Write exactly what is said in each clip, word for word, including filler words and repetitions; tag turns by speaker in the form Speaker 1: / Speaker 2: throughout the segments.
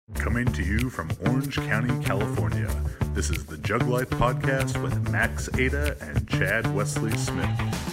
Speaker 1: Coming to you from Orange County, California, this is the Jug Life Podcast with Max Ada and Chad Wesley Smith.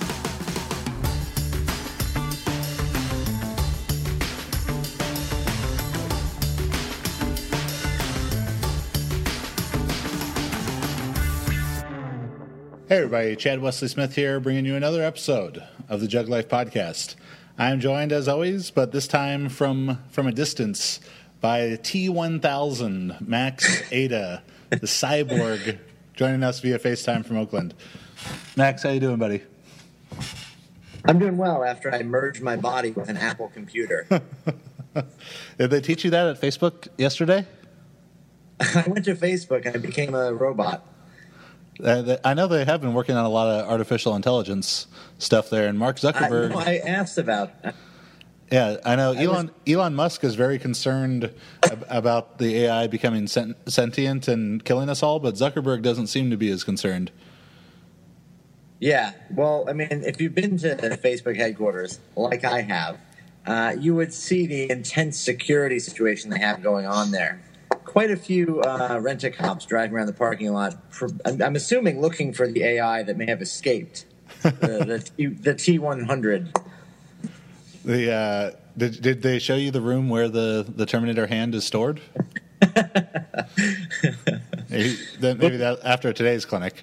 Speaker 1: Hey everybody, Chad Wesley Smith here, bringing you another episode of the Jug Life Podcast. I'm joined as always, but this time from, from a distance, by T one thousand, Max Ada, the cyborg, joining us via FaceTime from Oakland. Max, how you doing, buddy?
Speaker 2: I'm doing well after I merged my body with an Apple computer.
Speaker 1: Did they teach you that at Facebook yesterday?
Speaker 2: I went to Facebook and I became a robot.
Speaker 1: Uh, I know they have been working on a lot of artificial intelligence stuff there, and Mark Zuckerberg...
Speaker 2: I, no, I asked about...
Speaker 1: Yeah, I know.
Speaker 2: I
Speaker 1: Elon
Speaker 2: was,
Speaker 1: Elon Musk is very concerned ab- about the A I becoming sent- sentient and killing us all, but Zuckerberg doesn't seem to be as concerned.
Speaker 2: Yeah, well, I mean, if you've been to Facebook headquarters, like I have, uh, you would see the intense security situation they have going on there. Quite a few uh, rent-a-cops driving around the parking lot, for, I'm, I'm assuming looking for the A I that may have escaped, the, the, T, the T one hundred.
Speaker 1: The uh, did did they show you the room where the, the Terminator hand is stored? maybe that, maybe that after today's clinic.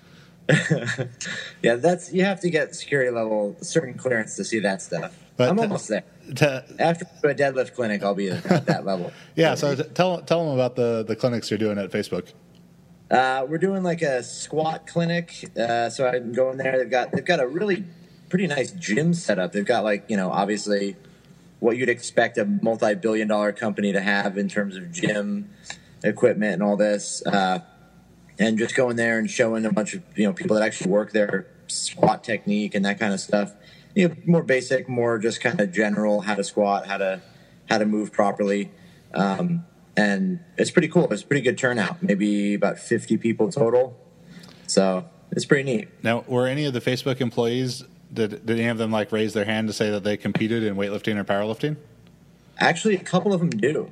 Speaker 2: Yeah, that's you have to get security level certain clearance to see that stuff. But I'm to, almost there. To, after a deadlift clinic, I'll be at that level.
Speaker 1: Yeah, so t- tell tell them about the, the clinics you're doing at Facebook.
Speaker 2: Uh, we're doing like a squat clinic. Uh, so I can go in there. They've got they've got a really pretty nice gym setup. They've got like, you know, obviously what you'd expect a multi-billion dollar company to have in terms of gym equipment and all this. Uh, and just going there and showing a bunch of, you know, people that actually work their squat technique and that kind of stuff. You know, more basic, more just kind of general, how to squat, how to, how to move properly. Um, and it's pretty cool. It's a pretty good turnout, maybe about fifty people total. So it's pretty neat.
Speaker 1: Now, were any of the Facebook employees, Did, did any of them like raise their hand to say that they competed in weightlifting or powerlifting?
Speaker 2: Actually, a couple of them do.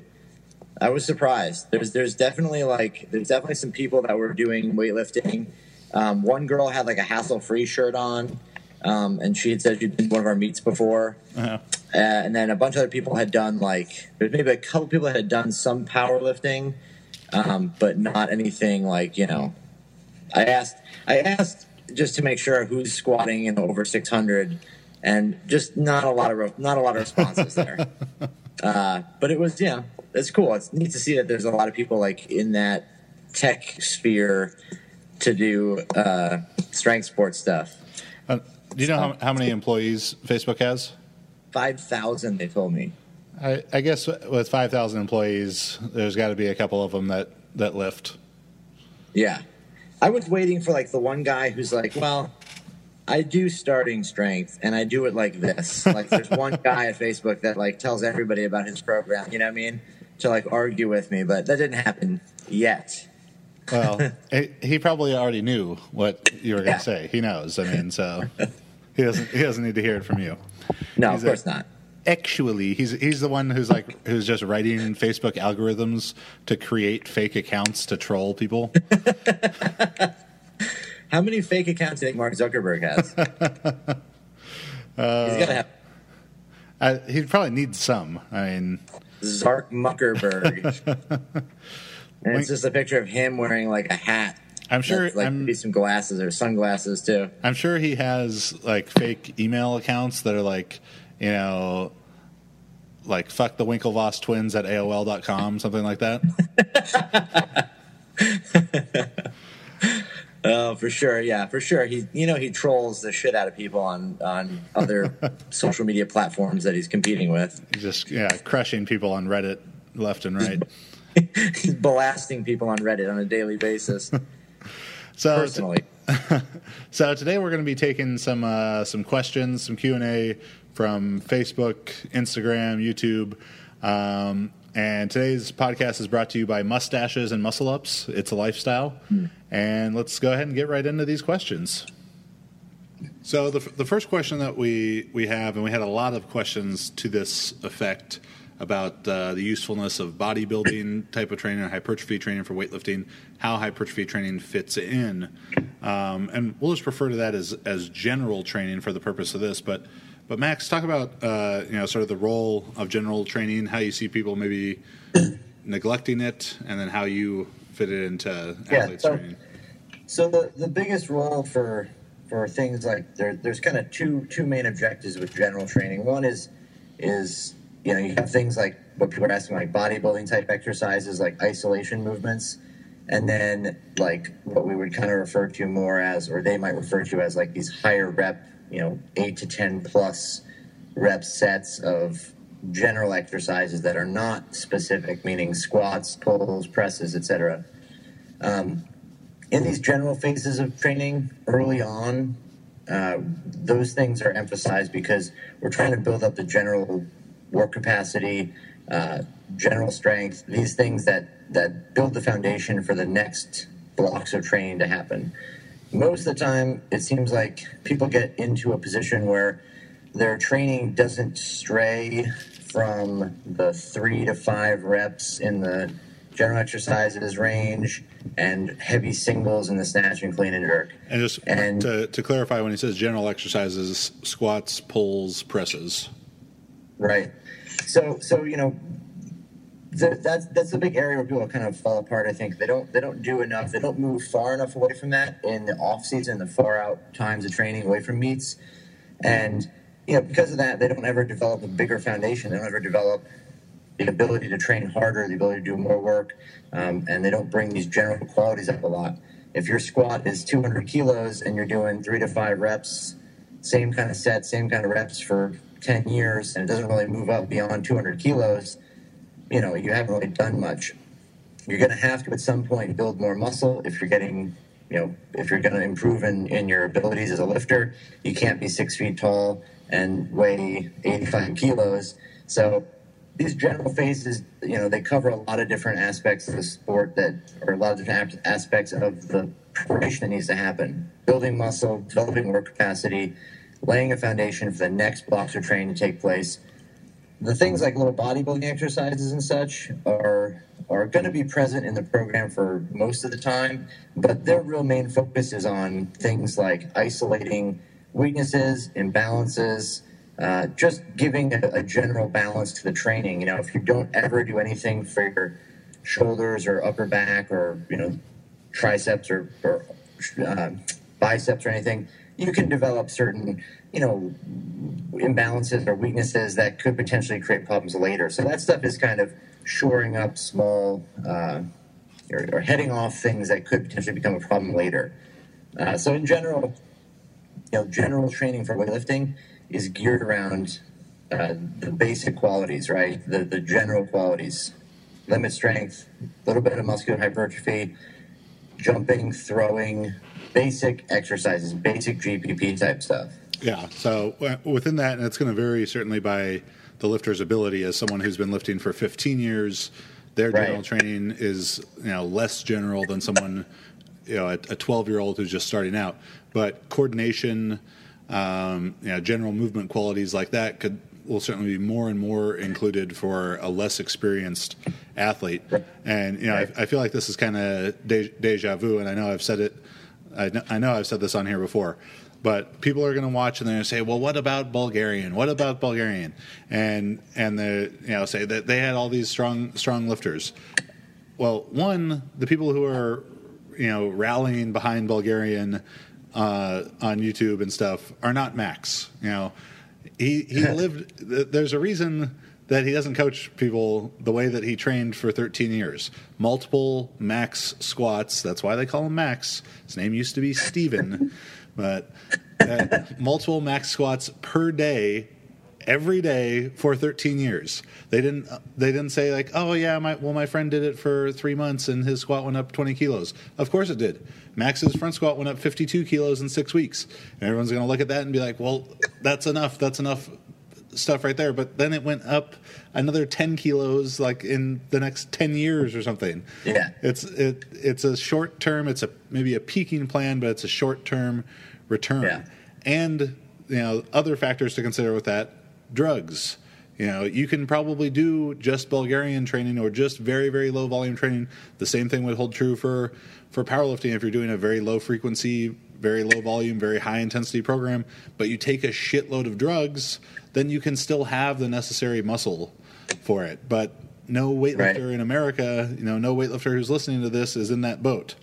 Speaker 2: I was surprised. There's there's definitely like there's definitely some people that were doing weightlifting. Um, one girl had like a hassle-free shirt on, um, and she had said she'd been to one of our meets before. Uh-huh. Uh, and then a bunch of other people had done like there's maybe a couple people that had done some powerlifting, um, but not anything like you know. I asked. I asked. Just to make sure who's squatting in over six hundred, and just not a lot of not a lot of responses there. Uh, but it was, yeah, it's cool. It's neat to see that there's a lot of people like in that tech sphere to do uh, strength sports stuff.
Speaker 1: Uh, do you know how, how many employees Facebook has?
Speaker 2: Five thousand, they told me.
Speaker 1: I, I guess with five thousand employees, there's got to be a couple of them that that lift.
Speaker 2: Yeah. I was waiting for, like, the one guy who's like, well, I do starting strength, and I do it like this. Like, there's one guy at Facebook that, like, tells everybody about his program, you know what I mean, to, like, argue with me. But that didn't happen yet.
Speaker 1: Well, he probably already knew what you were going to yeah. say. He knows. I mean, so he doesn't he doesn't need to hear it from you.
Speaker 2: No,
Speaker 1: he's
Speaker 2: of course
Speaker 1: a,
Speaker 2: not.
Speaker 1: Actually, he's he's the one who's like who's just writing Facebook algorithms to create fake accounts to troll people.
Speaker 2: How many fake accounts do you think Mark Zuckerberg has? uh, He's got to have.
Speaker 1: I, he'd probably need some. I mean,
Speaker 2: Zark Muckerberg. And it's just a picture of him wearing like a hat.
Speaker 1: I'm sure.
Speaker 2: Like
Speaker 1: I'm,
Speaker 2: maybe some glasses or sunglasses too.
Speaker 1: I'm sure he has like fake email accounts that are like. You know, like fuck the Winklevoss twins at A O L dot com, something like that.
Speaker 2: Oh, for sure. Yeah, for sure. He, you know, he trolls the shit out of people on, on other social media platforms that he's competing with.
Speaker 1: Just, yeah, crushing people on Reddit left and right.
Speaker 2: He's blasting people on Reddit on a daily basis.
Speaker 1: So,
Speaker 2: personally.
Speaker 1: So today we're going to be taking some uh, some questions, some Q and A from Facebook, Instagram, YouTube. Um, and today's podcast is brought to you by Mustaches and Muscle Ups. It's a lifestyle. Mm. And let's go ahead and get right into these questions. So the the first question that we, we have, and we had a lot of questions to this effect, about uh, the usefulness of bodybuilding type of training, hypertrophy training for weightlifting, how hypertrophy training fits in. Um, and we'll just refer to that as, as general training for the purpose of this. But, but Max, talk about uh, you know sort of the role of general training, how you see people maybe neglecting it, and then how you fit it into
Speaker 2: yeah,
Speaker 1: athletes
Speaker 2: so,
Speaker 1: training.
Speaker 2: So the, the biggest role for for things like there, there's kind of two two main objectives with general training. One is is you know you have things like what people are asking, like bodybuilding type exercises, like isolation movements, and then like what we would kind of refer to more as, or they might refer to as, like these higher rep, you know, eight to ten plus rep sets of general exercises that are not specific, meaning squats, pulls, presses, et cetera. Um, in these general phases of training early on, uh, those things are emphasized because we're trying to build up the general work capacity, uh, general strength, these things that, that build the foundation for the next blocks of training to happen. Most of the time, it seems like people get into a position where their training doesn't stray from the three to five reps in the general exercises range and heavy singles in the snatch and clean and jerk.
Speaker 1: And just and, to, to clarify, when he says general exercises, squats, pulls, presses.
Speaker 2: Right. So, so you know, the, that's that's the big area where people kind of fall apart. I think they don't they don't do enough. They don't move far enough away from that in the off season, the far out times of training away from meets, and you know, because of that, they don't ever develop a bigger foundation. They don't ever develop the ability to train harder, the ability to do more work, um, and they don't bring these general qualities up a lot. If your squat is two hundred kilos and you're doing three to five reps, same kind of set, same kind of reps for ten years, and it doesn't really move up beyond two hundred kilos, you know, you haven't really done much. You're going to have to, at some point, build more muscle if you're getting, you know, if you're going to improve in, in your abilities as a lifter. You can't be six feet tall and weigh eighty-five kilos. So these general phases, you know, they cover a lot of different aspects of the sport that, or a lot of different aspects of the preparation that needs to happen. Building muscle, developing work capacity, laying a foundation for the next blocks of training to take place. The things like little bodybuilding exercises and such are are going to be present in the program for most of the time, but their real main focus is on things like isolating weaknesses, imbalances, uh, just giving a, a general balance to the training. You know, if you don't ever do anything for your shoulders or upper back or, you know, triceps or, or uh, biceps or anything, you can develop certain, you know, imbalances or weaknesses that could potentially create problems later. So that stuff is kind of shoring up small uh, or, or heading off things that could potentially become a problem later. Uh, so in general, you know, general training for weightlifting is geared around uh, the basic qualities, right? The the general qualities: limit strength, a little bit of muscular hypertrophy, jumping, throwing, basic exercises, basic G P P type stuff.
Speaker 1: Yeah. So within that, and it's going to vary certainly by the lifter's ability. As someone who's been lifting for fifteen years, their general right. training is, you know, less general than someone, you know, a twelve-year-old who's just starting out. But coordination, um, you know, general movement qualities like that could will certainly be more and more included for a less experienced athlete. Right. And you know, right. I, I feel like this is kind of de- deja vu, and I know I've said it. I know, I know I've said this on here before. But people are going to watch and they're going to say, "Well, what about Bulgarian? What about Bulgarian?" And and they you know say that they had all these strong strong lifters. Well, one, the people who are you know rallying behind Bulgarian uh, on YouTube and stuff are not Max. You know, he he lived. There's a reason that he doesn't coach people the way that he trained for thirteen years. Multiple max squats. That's why they call him Max. His name used to be Steven. But uh, multiple max squats per day, every day for thirteen years. They didn't. They didn't say like, oh yeah, my well my friend did it for three months and his squat went up twenty kilos. Of course it did. Max's front squat went up fifty-two kilos in six weeks, and everyone's going to look at that and be like, well, that's enough. That's enough stuff right there. But then it went up another ten kilos, like in the next ten years or something.
Speaker 2: Yeah,
Speaker 1: it's it it's a short term. It's a maybe a peaking plan, but it's a short term return.
Speaker 2: Yeah.
Speaker 1: And you know other factors to consider with that: drugs. You know, you can probably do just Bulgarian training or just very, very low volume training. The same thing would hold true for, for powerlifting if you're doing a very low frequency, very low volume, very high intensity program, but you take a shitload of drugs, then you can still have the necessary muscle for it. But no weightlifter right. in America, you know, no weightlifter who's listening to this is in that boat.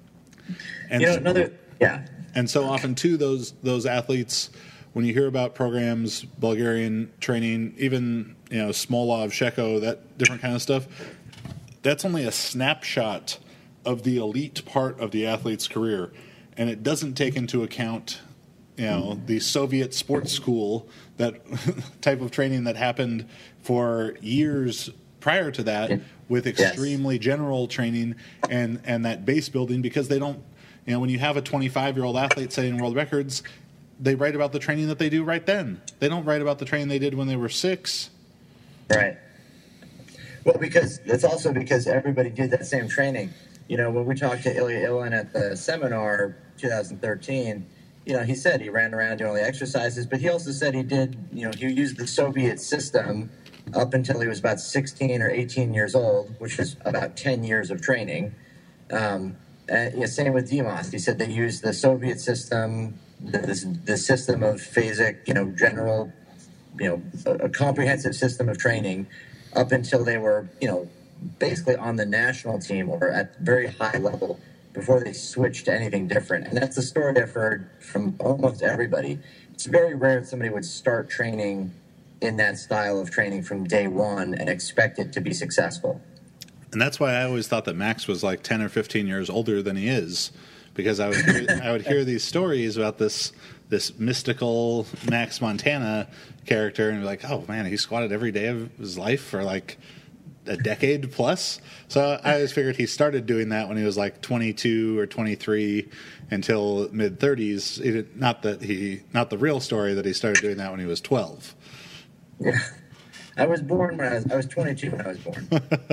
Speaker 1: And
Speaker 2: you know, another, yeah.
Speaker 1: And so often, too, those those athletes, when you hear about programs, Bulgarian training, even, you know, Smolov, Sheko, that different kind of stuff, that's only a snapshot of the elite part of the athlete's career. And it doesn't take into account, you know, the Soviet sports school, that type of training that happened for years prior to that with extremely yes. general training and, and that base building, because they don't, you know, when you have a twenty-five-year-old athlete setting world records, they write about the training that they do right then. They don't write about the training they did when they were six.
Speaker 2: Right. Well, because it's also because everybody did that same training. You know, when we talked to Ilya Ilin at the seminar twenty thirteen, you know, he said he ran around doing all the exercises, but he also said he did, you know, he used the Soviet system up until he was about sixteen or eighteen years old, which is about ten years of training. Um, and, yeah, same with Dimas. He said they used the Soviet system, the, the system of phasic, you know, general, you know, a, a comprehensive system of training up until they were, you know, basically on the national team or at very high level before they switched to anything different. And that's the story I've heard from almost everybody. It's very rare that somebody would start training in that style of training from day one and expect it to be successful.
Speaker 1: And that's why I always thought that Max was like ten or fifteen years older than he is, because I would hear, I would hear these stories about this this mystical Max Montana character and be like, oh man, he squatted every day of his life for like a decade plus. So I always figured he started doing that when he was like twenty-two or twenty-three until mid thirties. Not that he, not the real story that he started doing that when he was twelve.
Speaker 2: Yeah. I was born when I was, I was twenty-two when I was born.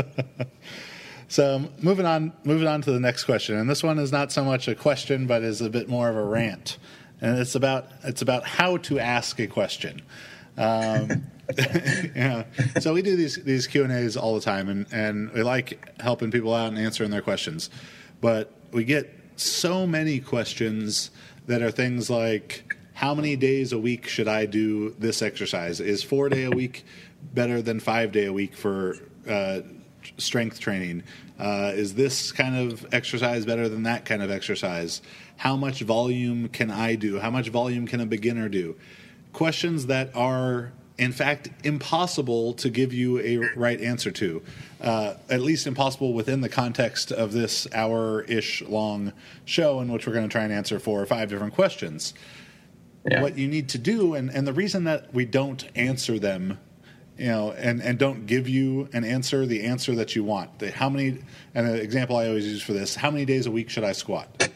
Speaker 1: So moving on, moving on to the next question. And this one is not so much a question, but is a bit more of a rant. And it's about, it's about how to ask a question. Um, yeah. So we do these these Q and A's all the time, and, and we like helping people out and answering their questions. But we get so many questions that are things like, how many days a week should I do this exercise? Is four day a week better than five day a week for uh, strength training? Uh, is this kind of exercise better than that kind of exercise? How much volume can I do? How much volume can a beginner do? Questions that are, in fact, impossible to give you a right answer to, uh, at least impossible within the context of this hour-ish long show in which we're going to try and answer four or five different questions. Yeah. What you need to do, and, and the reason that we don't answer them, you know, and, and don't give you an answer, the answer that you want. The, how many, and an example I always use for this, how many days a week should I squat?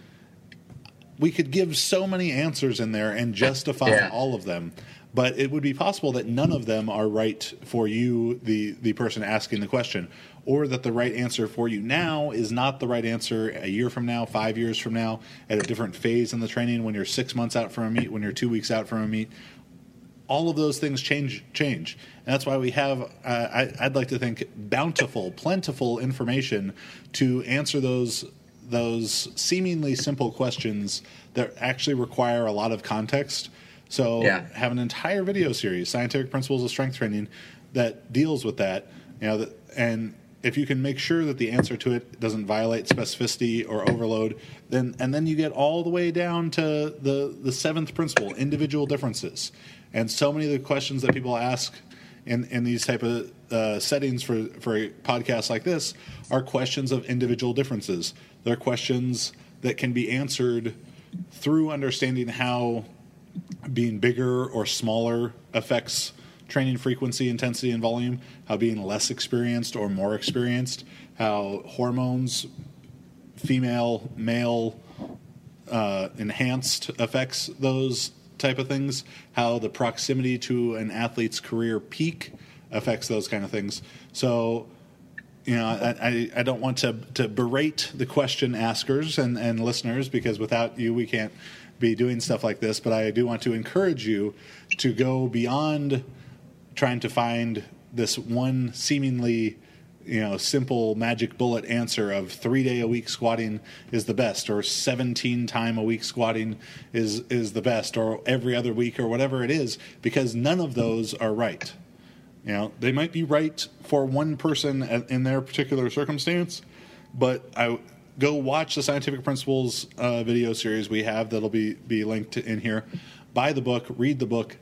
Speaker 1: We could give so many answers in there and justify yeah. all of them, but it would be possible that none of them are right for you, the, the person asking the question, or that the right answer for you now is not the right answer a year from now, five years from now, at a different phase in the training, when you're six months out from a meet, when you're two weeks out from a meet. All of those things change. change. And that's why we have, uh, I, I'd like to think, bountiful, plentiful information to answer those those seemingly simple questions that actually require a lot of context. So yeah. have an entire video series, Scientific Principles of Strength Training, that deals with that. You know, that, and if you can make sure that the answer to it doesn't violate specificity or overload, then and then you get all the way down to the, the seventh principle, individual differences. And so many of the questions that people ask in, in these type of uh, settings for, for a podcast like this are questions of individual differences. They're questions that can be answered through understanding how being bigger or smaller affects training frequency, intensity, and volume, how being less experienced or more experienced, how hormones, female, male, uh, enhanced affects those type of things, how the proximity to an athlete's career peak affects those kind of things. So, you know, I, I, I don't want to, to berate the question askers and, and listeners, because without you, we can't be doing stuff like this. But I do want to encourage you to go beyond trying to find this one seemingly, you know, simple magic bullet answer of three day a week squatting is the best, or seventeen time a week squatting is is the best, or every other week, or whatever it is, because none of those are right. You know, they might be right for one person in their particular circumstance, but I go watch the Scientific Principles uh, video series we have that'll be be linked in here. Buy the book, read the book.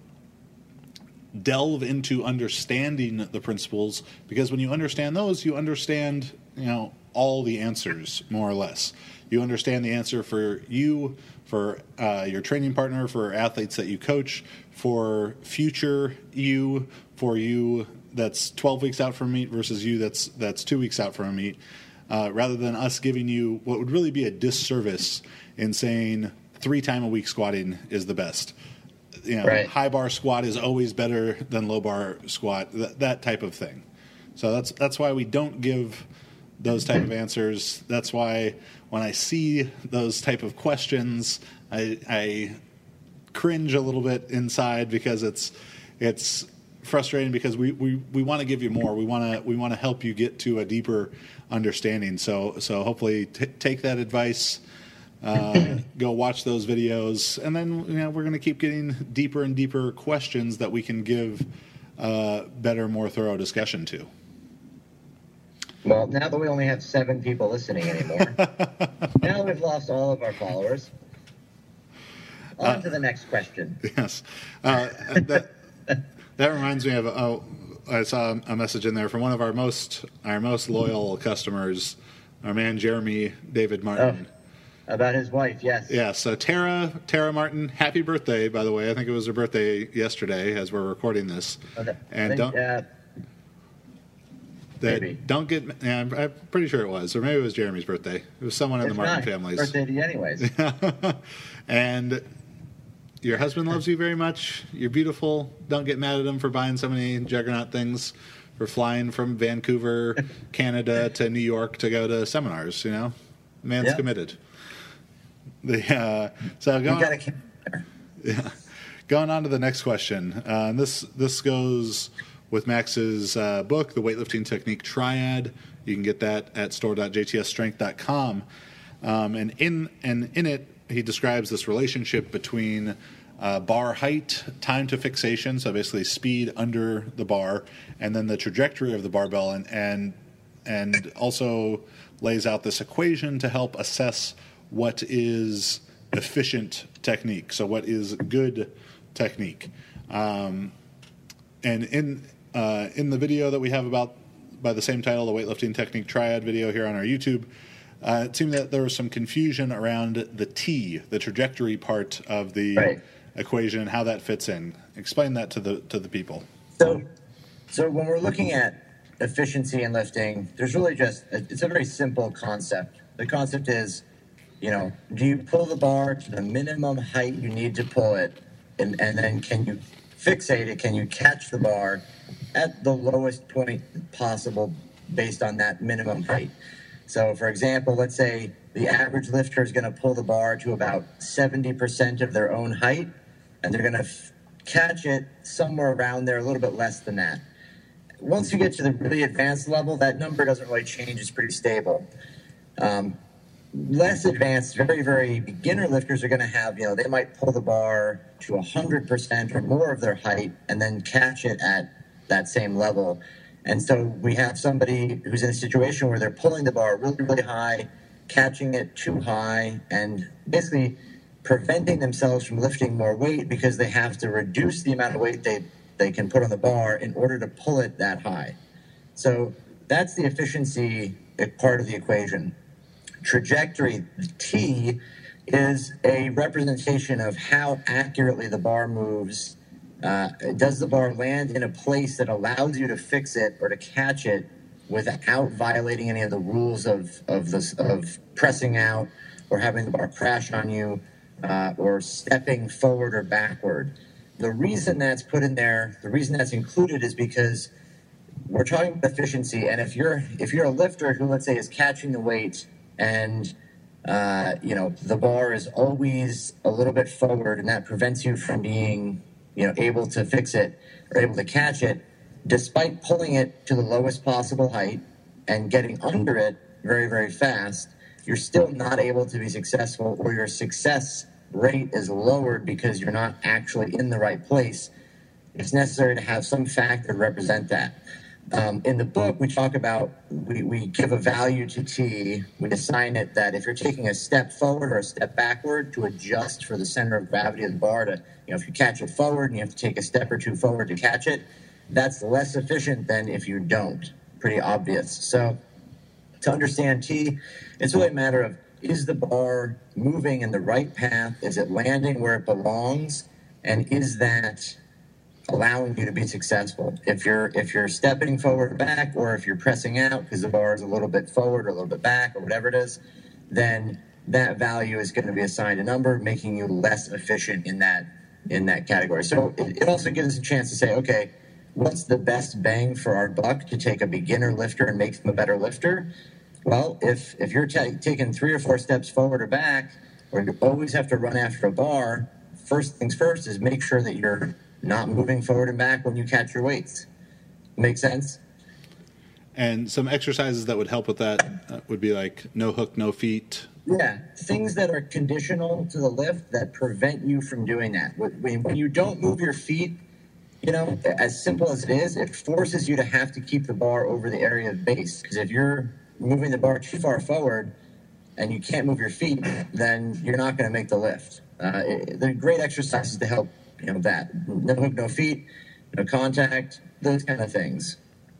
Speaker 1: Delve into understanding the principles, because when you understand those, you understand, you know, all the answers, more or less. You understand the answer for you, for uh, your training partner, for athletes that you coach, for future you, for you that's twelve weeks out from meet versus you that's that's two weeks out from a meet, uh, rather than us giving you what would really be a disservice in saying three time a week squatting is the best. You know,
Speaker 2: right.
Speaker 1: High bar squat is always better than low bar squat, that, that type of thing. So that's that's why we don't give those type of answers. That's why when I see those type of questions, I, I cringe a little bit inside, because it's it's frustrating, because we, we, we want to give you more. We want to we want to help you get to a deeper understanding. So so hopefully t- take that advice. Uh, go watch those videos, and then, you know, we're going to keep getting deeper and deeper questions that we can give uh, better, more thorough discussion to.
Speaker 2: Well, now that we only have seven people listening anymore, now we've lost all of our followers. On uh, to the next question.
Speaker 1: Yes. Uh, that, that reminds me of, oh, I saw a message in there from one of our most our most loyal customers, our man Jeremy David Martin.
Speaker 2: Oh. About his wife, yes.
Speaker 1: Yeah, so Tara, Tara Martin, happy birthday, by the way. I think it was her birthday yesterday as we're recording this.
Speaker 2: Okay.
Speaker 1: And
Speaker 2: think,
Speaker 1: don't,
Speaker 2: uh,
Speaker 1: that,
Speaker 2: maybe.
Speaker 1: don't get, yeah, I'm, I'm pretty sure it was, or maybe it was Jeremy's birthday. It was someone in
Speaker 2: It's
Speaker 1: the Martin
Speaker 2: not.
Speaker 1: families.
Speaker 2: Birthday to you anyways.
Speaker 1: And your husband loves you very much. You're beautiful. Don't get mad at him for buying so many Juggernaut things, for flying from Vancouver, Canada to New York to go to seminars, you know? Man's
Speaker 2: yeah.
Speaker 1: committed. The, uh, so going,
Speaker 2: you gotta there.
Speaker 1: Yeah, going on to the next question. Uh, and this this goes with Max's uh, book, The Weightlifting Technique Triad. You can get that at store dot j t s strength dot com. Um, and in and in it, he describes this relationship between uh, bar height, time to fixation, so basically speed under the bar, and then the trajectory of the barbell, and and and also lays out this equation to help assess what is efficient technique, so what is good technique. Um, and in uh, in the video that we have about, by the same title, the Weightlifting Technique Triad video here on our YouTube, uh, it seemed that there was some confusion around the T, the trajectory part of the
Speaker 2: right.
Speaker 1: equation, and how that fits in. Explain that to the to the people.
Speaker 2: So, so when we're looking at efficiency in lifting, there's really just, it's a very simple concept. The concept is, you know, do you pull the bar to the minimum height you need to pull it, and, and then can you fixate it? Can you catch the bar at the lowest point possible based on that minimum height? So, for example, let's say the average lifter is going to pull the bar to about seventy percent of their own height, and they're going to f- catch it somewhere around there, a little bit less than that. Once you get to the really advanced level, that number doesn't really change. It's pretty stable. Um, Less advanced, very, very beginner lifters are going to have, you know, they might pull the bar to one hundred percent or more of their height and then catch it at that same level. And so we have somebody who's in a situation where they're pulling the bar really, really high, catching it too high, and basically preventing themselves from lifting more weight because they have to reduce the amount of weight they, they can put on the bar in order to pull it that high. So that's the efficiency part of the equation. Trajectory, T, is a representation of how accurately the bar moves. Uh, does the bar land in a place that allows you to fix it or to catch it without violating any of the rules of of this of pressing out or having the bar crash on you uh, or stepping forward or backward? The reason that's put in there, the reason that's included, is because we're talking about efficiency, and if you're if you're a lifter who, let's say, is catching the weight and uh, you know the bar is always a little bit forward, and that prevents you from being you know able to fix it or able to catch it, despite pulling it to the lowest possible height and getting under it very, very fast, you're still not able to be successful, or your success rate is lowered because you're not actually in the right place. It's necessary to have some factor to represent that. Um, in the book, we talk about, we, we give a value to T, we assign it that if you're taking a step forward or a step backward to adjust for the center of gravity of the bar, to, you know, if you catch it forward and you have to take a step or two forward to catch it, that's less efficient than if you don't. Pretty obvious. So to understand T, it's really a matter of, is the bar moving in the right path? Is it landing where it belongs? And is that allowing you to be successful? If you're if you're stepping forward or back, or if you're pressing out because the bar is a little bit forward or a little bit back or whatever it is, then that value is going to be assigned a number, making you less efficient in that in that category. So it, it also gives us a chance to say, okay, what's the best bang for our buck to take a beginner lifter and make them a better lifter? Well, if if you're t- taking three or four steps forward or back, or you always have to run after a bar, first things first is make sure that you're not moving forward and back when you catch your weights. Make sense?
Speaker 1: And some exercises that would help with that uh, would be like no hook, no feet.
Speaker 2: Yeah, things that are conditional to the lift that prevent you from doing that. When, when you don't move your feet, you know, as simple as it is, it forces you to have to keep the bar over the area of base. Because if you're moving the bar too far forward and you can't move your feet, then you're not going to make the lift. Uh, it, they're great exercises to help, you know, that. No hook, no feet, no contact, those kind of things.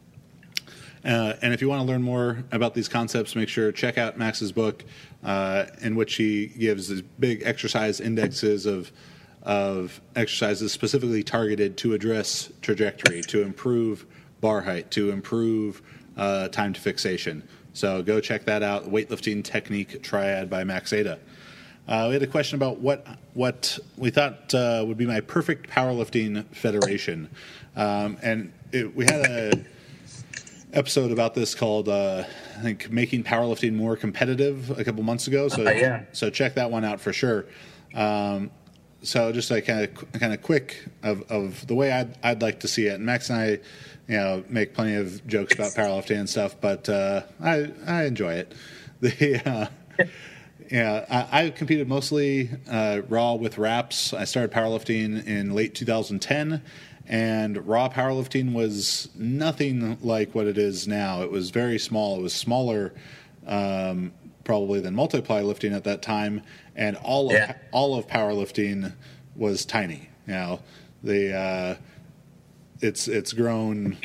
Speaker 1: Uh, and if you want to learn more about these concepts, make sure to check out Max's book, uh, in which he gives these big exercise indexes of of exercises specifically targeted to address trajectory, to improve bar height, to improve uh, time to fixation. So go check that out, Weightlifting Technique Triad by Max Ada. Uh, we had a question about what what we thought uh, would be my perfect powerlifting federation. Um, and it, we had a episode about this called, uh, I think, Making Powerlifting More Competitive a couple months ago. So,
Speaker 2: uh, yeah.
Speaker 1: so check that one out for sure. Um, so just like kind of kind of quick of, of the way I'd, I'd like to see it. And Max and I, you know, make plenty of jokes about powerlifting and stuff, but uh, I I enjoy it. The uh, yeah, I, I competed mostly uh, raw with wraps. I started powerlifting in late two thousand ten. And raw powerlifting was nothing like what it is now. It was very small. It was smaller, um, probably than multiply lifting at that time. And all of
Speaker 2: yeah.
Speaker 1: all of powerlifting was tiny. You know, the uh, it's it's grown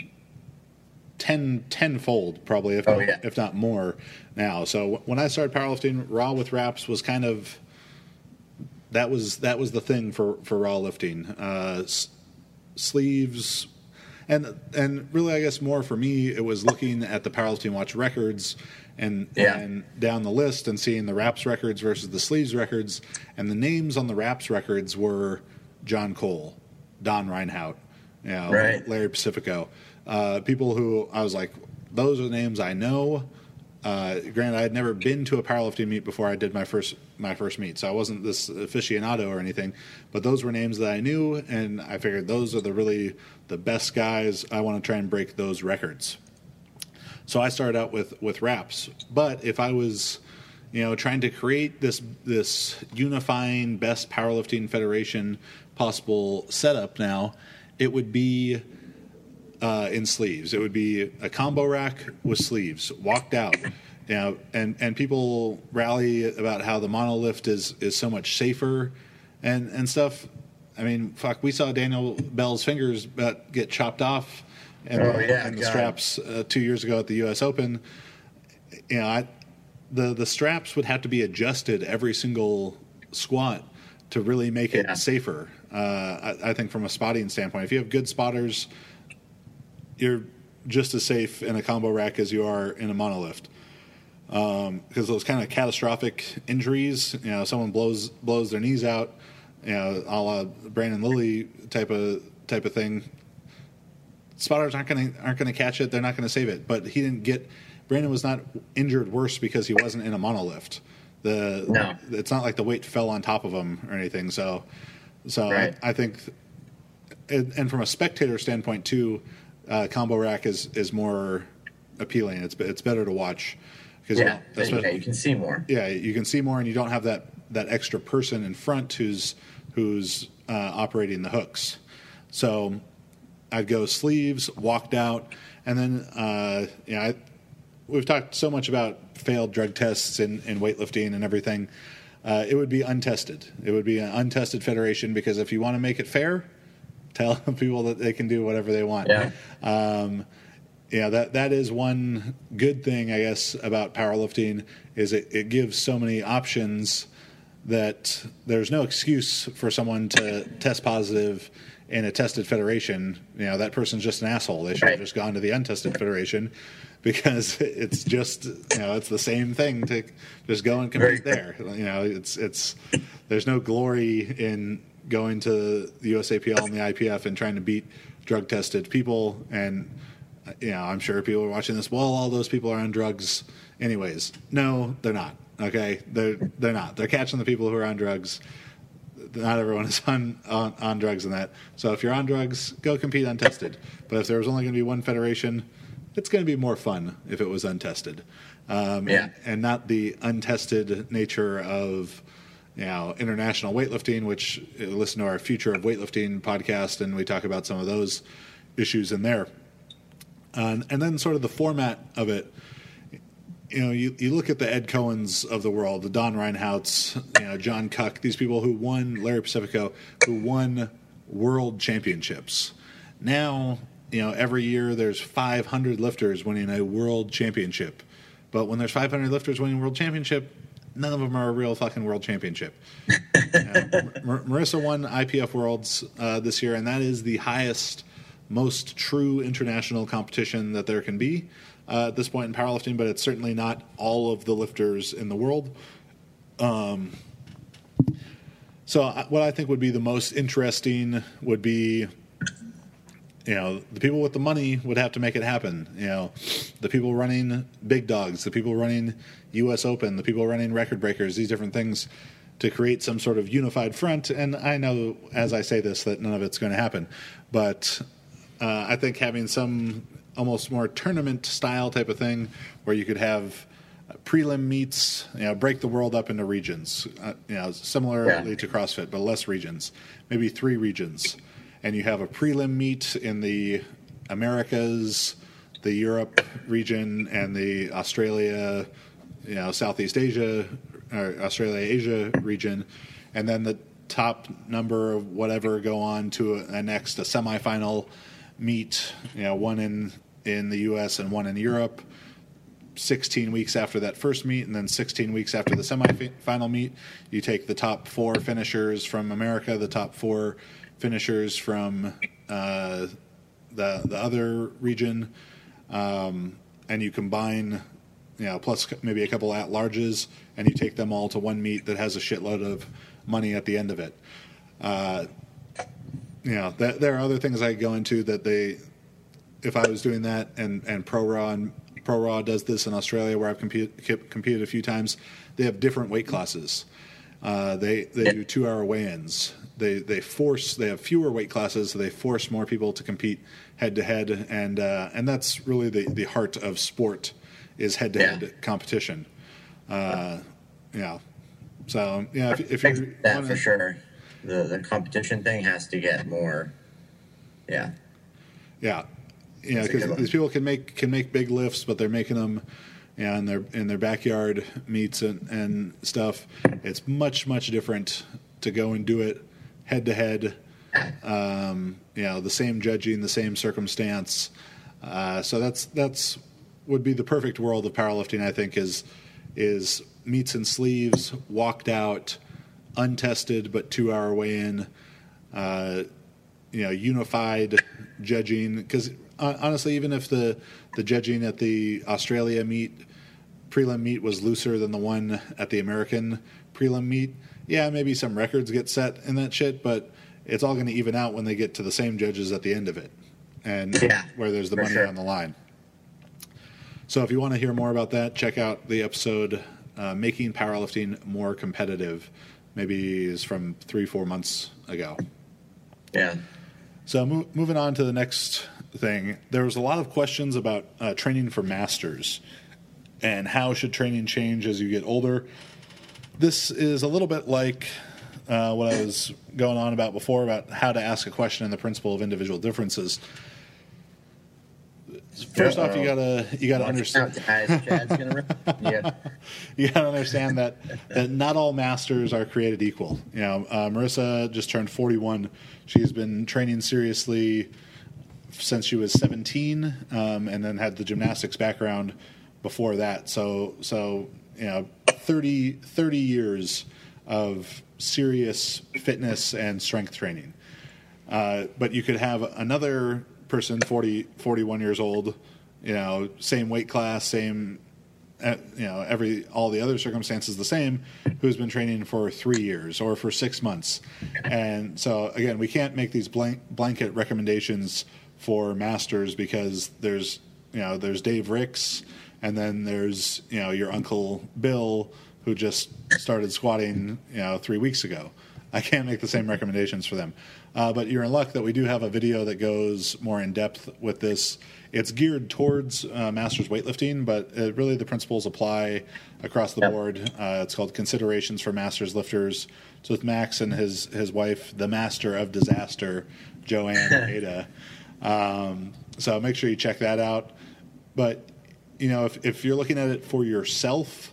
Speaker 1: ten tenfold probably, if
Speaker 2: oh,
Speaker 1: not,
Speaker 2: yeah.
Speaker 1: if not more now. So when I started powerlifting, raw with wraps was kind of that was that was the thing for for raw lifting. Uh, sleeves, and and really, I guess more for me, it was looking at the Powerlifting Watch records and
Speaker 2: yeah.
Speaker 1: and down the list and seeing the wraps records versus the sleeves records, and the names on the wraps records were John Cole, Don Reinhout, you know,
Speaker 2: right.
Speaker 1: Larry Pacifico, uh, people who I was like, those are the names I know. Uh, granted, I had never been to a powerlifting meet before I did my first my first meet, so I wasn't this aficionado or anything. But those were names that I knew, and I figured those are the really the best guys. I want to try and break those records. So I started out with with wraps. But if I was, you know, trying to create this this unifying best powerlifting federation possible setup now, it would be. Uh, in sleeves, it would be a combo rack with sleeves, walked out. You know, and and people rally about how the monolift is is so much safer, and and stuff. I mean, fuck, we saw Daniel Bell's fingers about get chopped off, and,
Speaker 2: oh, yeah,
Speaker 1: and the
Speaker 2: God.
Speaker 1: straps uh, two years ago at the U S Open. You know, I, the the straps would have to be adjusted every single squat to really make it
Speaker 2: yeah.
Speaker 1: safer. Uh, I, I think from a spotting standpoint, if you have good spotters, you're just as safe in a combo rack as you are in a monolift. Um, because those kind of catastrophic injuries, you know, someone blows blows their knees out, you know, a la Brandon Lilly type of type of thing. Spotters aren't going to aren't going to catch it. They're not going to save it. But he didn't get. Brandon was not injured worse because he wasn't in a monolift. The
Speaker 2: no.
Speaker 1: It's not like the weight fell on top of him or anything. So, so
Speaker 2: right.
Speaker 1: I, I think, and, and from a spectator standpoint too.
Speaker 2: Yeah.
Speaker 1: uh, combo rack is, is more appealing. It's it's better to watch because
Speaker 2: yeah, yeah, you can see more.
Speaker 1: Yeah, you can see more, and you don't have that, that extra person in front who's who's uh, operating the hooks. So I'd go sleeves, walked out, and then uh, you know I, we've talked so much about failed drug tests in, in weightlifting and everything. Uh, it would be untested. It would be an untested federation because if you want to make it fair, tell people that they can do whatever they want.
Speaker 2: Yeah.
Speaker 1: Um, yeah, that that is one good thing, I guess, about powerlifting is it, it gives so many options that there's no excuse for someone to test positive in a tested federation. You know, that person's just an asshole. They should
Speaker 2: Right.
Speaker 1: have just gone to the untested federation because it's just, you know, it's the same thing to just go and compete there. You know, it's it's there's no glory in going to the U S A P L and the I P F and trying to beat drug tested people. And you know, I'm sure people are watching this. Well, all those people are on drugs, anyways. No, they're not. Okay, they're they're not. They're catching the people who are on drugs. Not everyone is on, on, on drugs in that. So if you're on drugs, go compete untested. But if there was only going to be one federation, it's going to be more fun if it was untested, um,
Speaker 2: Yeah.
Speaker 1: and, and not the untested nature of you know international weightlifting. Which uh, listen to our Future of Weightlifting podcast, and we talk about some of those issues in there. Uh, and then sort of the format of it. You know, you, you look at the Ed Cohens of the world, the Don Reinhouts, you know, John Cuck, these people who won, Larry Pacifico, who won world championships. Now, you know, every year there's five hundred lifters winning a world championship. But when there's five hundred lifters winning a world championship, none of them are a real fucking world championship. uh, Mar- Marissa won I P F Worlds uh, this year, and that is the highest, most true international competition that there can be. Uh, at this point in powerlifting, but it's certainly not all of the lifters in the world. Um, so I, what I think would be the most interesting would be, you know, the people with the money would have to make it happen. You know, the people running big dogs, the people running U S Open, the people running record breakers, these different things to create some sort of unified front. And I know as I say this that none of it's going to happen, but uh, I think having some almost more tournament style type of thing where you could have prelim meets, you know, break the world up into regions, uh, you know, similarly
Speaker 2: Yeah.
Speaker 1: to CrossFit, but less regions, maybe three regions. And you have a prelim meet in the Americas, the Europe region, and the Australia, you know, Southeast Asia, or Australia, Asia region. And then the top number of whatever go on to a, a next, a semifinal meet, you know, one in in the U S and one in Europe, sixteen weeks after that first meet, and then sixteen weeks after the semifinal meet, you take the top four finishers from America, the top four finishers from uh, the the other region, um, and you combine, you know, plus maybe a couple at-larges, and you take them all to one meet that has a shitload of money at the end of it. Uh, you know, that, there are other things I go into that they, if I was doing that, and, and Pro Raw and Pro Raw does this in Australia, where I've compete, competed a few times, they have different weight classes. Uh, they they do two-hour weigh-ins. They they force they have fewer weight classes, so they force more people to compete head-to-head, and uh, and that's really the, the heart of sport is head-to-head
Speaker 2: Yeah.
Speaker 1: competition. Uh, yeah. So yeah, if, if you
Speaker 2: that
Speaker 1: wanna,
Speaker 2: for sure, the the competition thing has to get more. Yeah.
Speaker 1: Yeah. Yeah,
Speaker 2: That's a good
Speaker 1: because
Speaker 2: one.
Speaker 1: these people can make can make big lifts, but they're making them, you know, in their in their backyard meets and, and stuff. It's much much different to go and do it head to head. Um, you know, the same judging, the same circumstance. Uh, so that's that's would be the perfect world of powerlifting. I think is is meets and sleeves, walked out, untested but two hour weigh in. Uh, you know, unified judging, because honestly, even if the the judging at the Australia meet prelim meet was looser than the one at the American prelim meet, yeah, maybe some records get set in that shit, but it's all going to even out when they get to the same judges at the end of it, and
Speaker 2: Yeah,
Speaker 1: where there's the
Speaker 2: for
Speaker 1: money
Speaker 2: sure.
Speaker 1: on the line. So if you want to hear more about that, check out the episode uh, Making Powerlifting More Competitive. Maybe is from three, four months ago.
Speaker 2: Yeah.
Speaker 1: So mo- moving on to the next thing, there was a lot of questions about uh, training for masters and how should training change as you get older. This is a little bit like uh, what I was going on about before about how to ask a question and the principle of individual differences. First off, you gotta you gotta understand.
Speaker 2: Out, guys. Chad's gonna rip. Yeah.
Speaker 1: You gotta understand that that not all masters are created equal. You know, uh, Marissa just turned forty-one. She's been training seriously since she was seventeen, um, and then had the gymnastics background before that. So so you know, thirty, thirty years of serious fitness and strength training. Uh, but you could have another person, forty, forty-one years old, you know, same weight class, same, uh, you know, every all the other circumstances the same, who's been training for three years or for six months. And so, again, we can't make these blank, blanket recommendations for masters because there's, you know, there's Dave Ricks, and then there's, you know, your Uncle Bill who just started squatting, you know, three weeks ago. I can't make the same recommendations for them. Uh, but you're in luck that we do have a video that goes more in depth with this. It's geared towards uh, masters weightlifting, but it, really the principles apply across the
Speaker 2: yep.
Speaker 1: board. Uh, it's called Considerations for Masters Lifters. It's with Max and his, his wife, the master of disaster, Joanne Ada. Um, so make sure you check that out. But, you know, if, if you're looking at it for yourself,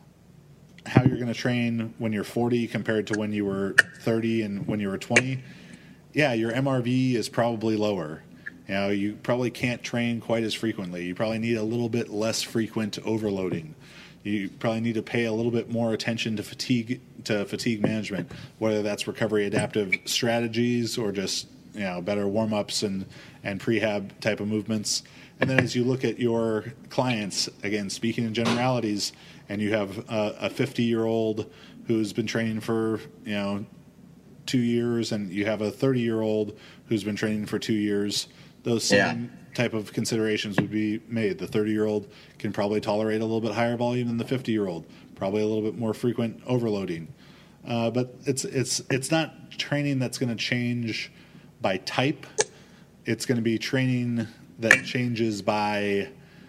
Speaker 1: how you're going to train when you're forty compared to when you were thirty and when you were twenty, yeah, your M R V is probably lower. You know, you probably can't train quite as frequently. You probably need a little bit less frequent overloading. You probably need to pay a little bit more attention to fatigue to fatigue management, whether that's recovery adaptive strategies or just, you know, better warm-ups and, and prehab type of movements. And then as you look at your clients, again, speaking in generalities, and you have a fifty-year-old who's been training for, you know, two years, and you have a thirty-year-old who's been training for two years, those same yeah. type of considerations would be made. The thirty-year-old can probably tolerate a little bit higher volume than the fifty-year-old, probably a little bit more frequent overloading. Uh, but it's it's it's not training that's going to change by type. It's going to be training that changes by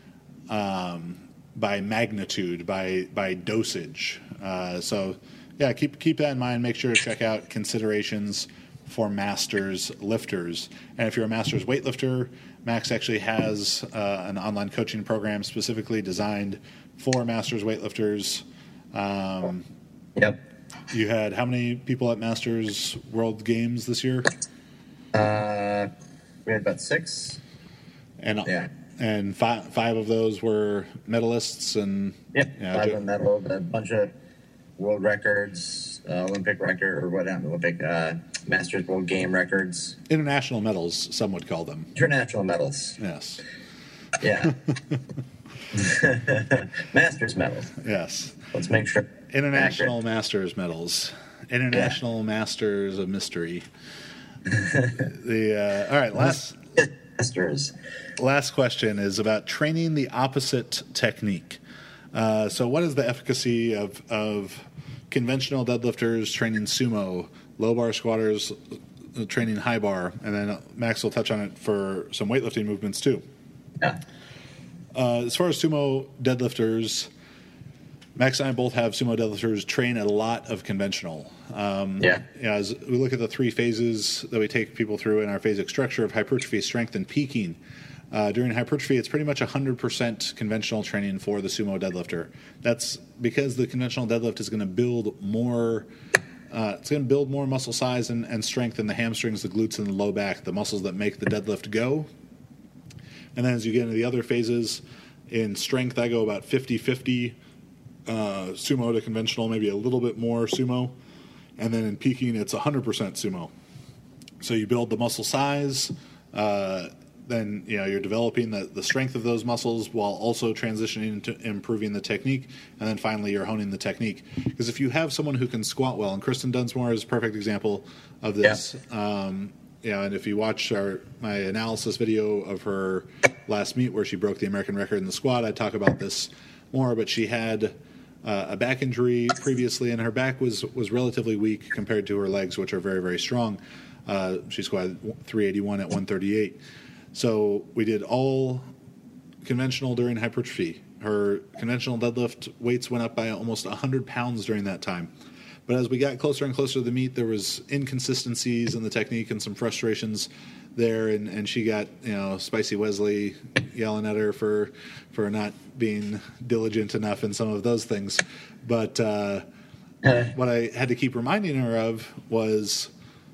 Speaker 1: um, by magnitude, by by dosage. Uh, so, yeah, keep keep that in mind. Make sure to check out Considerations for Masters Lifters. And if you're a Masters weightlifter, Max actually has uh, an online coaching program specifically designed for Masters weightlifters. Um,
Speaker 2: yep.
Speaker 1: You had how many people at Masters World Games this year?
Speaker 2: Uh, we had about six.
Speaker 1: And
Speaker 2: yeah.
Speaker 1: And five five of those were medalists, and
Speaker 2: yep,
Speaker 1: you know,
Speaker 2: five
Speaker 1: jo-
Speaker 2: of them medaled, a bunch of world records, uh, Olympic record or what? Not Olympic, uh, Masters World Game records,
Speaker 1: international medals. Some would call them
Speaker 2: international medals.
Speaker 1: Yes.
Speaker 2: Yeah. Masters medals.
Speaker 1: Yes.
Speaker 2: Let's make sure.
Speaker 1: International
Speaker 2: accurate.
Speaker 1: Masters medals. International yeah. Masters of Mystery. the uh, all right, last.
Speaker 2: Masters.
Speaker 1: Last question is about training the opposite technique. Uh, so what is the efficacy of, of conventional deadlifters training sumo, low bar squatters uh, training high bar, and then Max will touch on it for some weightlifting movements too.
Speaker 2: Yeah.
Speaker 1: Uh, as far as sumo deadlifters, Max and I both have sumo deadlifters train a lot of conventional. Um,
Speaker 2: yeah.
Speaker 1: You know, as we look at the three phases that we take people through in our phasic structure of hypertrophy, strength, and peaking, uh, during hypertrophy, it's pretty much one hundred percent conventional training for the sumo deadlifter. That's because the conventional deadlift is going to build more uh, it's going to build more muscle size and, and strength in the hamstrings, the glutes, and the low back, the muscles that make the deadlift go. And then as you get into the other phases, in strength, I go about fifty-fifty. Uh, sumo to conventional, maybe a little bit more sumo, and then in peaking it's one hundred percent sumo. So you build the muscle size, uh, then you know you're developing the, the strength of those muscles while also transitioning into improving the technique, and then finally you're honing the technique. Because if you have someone who can squat well, and Kristen Dunsmore is a perfect example of this. Yeah. Um, you know, and if you watch our my analysis video of her last meet where she broke the American record in the squat, I talk about this more, but she had Uh, a back injury previously, and her back was, was relatively weak compared to her legs, which are very, very strong. Uh, she squatted three eighty-one at one thirty-eight. So we did all conventional during hypertrophy. Her conventional deadlift weights went up by almost one hundred pounds during that time. But as we got closer and closer to the meet, there was inconsistencies in the technique and some frustrations there, and, and she got, you know, Spicy Wesley yelling at her for for not being diligent enough in some of those things. But uh, uh. what I had to keep reminding her of was,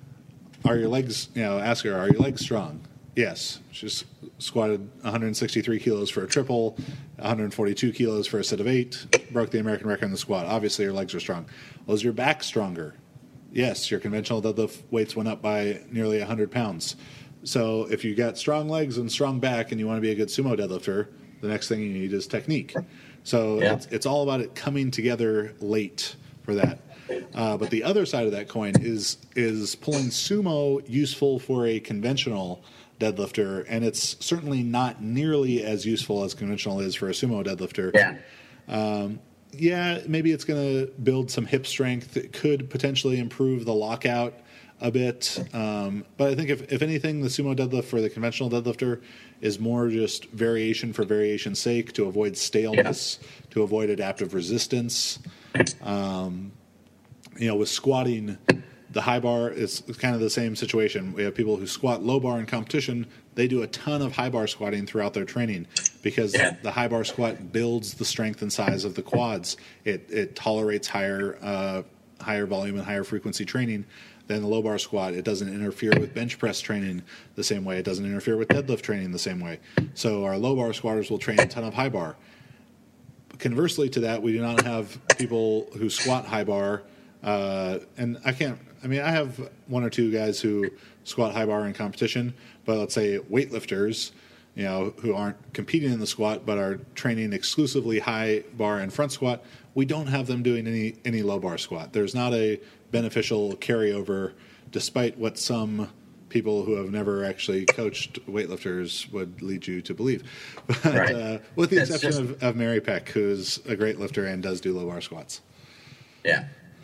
Speaker 1: are your legs, you know, ask her, are your legs strong? Yes. She's squatted one hundred sixty-three kilos for a triple, one hundred forty-two kilos for a set of eight, broke the American record in the squat. Obviously, your legs are strong. Well, is your back stronger? Yes. Your conventional deadlift weights went up by nearly one hundred pounds. So if you got strong legs and strong back and you want to be a good sumo deadlifter, the next thing you need is technique. So yeah. it's, it's all about it coming together late for that. Uh, but the other side of that coin is is pulling sumo useful for a conventional deadlifter, and it's certainly not nearly as useful as conventional is for a sumo deadlifter.
Speaker 2: Yeah.
Speaker 1: Um, yeah, maybe it's going to build some hip strength. It could potentially improve the lockout a bit. Um, but I think if, if anything, the sumo deadlift for the conventional deadlifter is more just variation for variation's sake, to avoid staleness, yeah. to avoid adaptive resistance. Um, you know, with squatting, the high bar is kind of the same situation. We have people who squat low bar in competition. They do a ton of high bar squatting throughout their training because yeah. the high bar squat builds the strength and size of the quads. It it tolerates higher uh, higher volume and higher frequency training than the low bar squat. It doesn't interfere with bench press training the same way. It doesn't interfere with deadlift training the same way. So our low bar squatters will train a ton of high bar. Conversely to that, we do not have people who squat high bar. Uh, and I can't, I mean, I have one or two guys who squat high bar in competition, but let's say weightlifters, you know, who aren't competing in the squat but are training exclusively high bar and front squat, we don't have them doing any, any low bar squat. There's not a beneficial carryover, despite what some people who have never actually coached weightlifters would lead you to believe. But, right. uh, with the it's exception just... of, of Mary Peck, who's a great lifter and does do low bar squats.
Speaker 2: Yeah.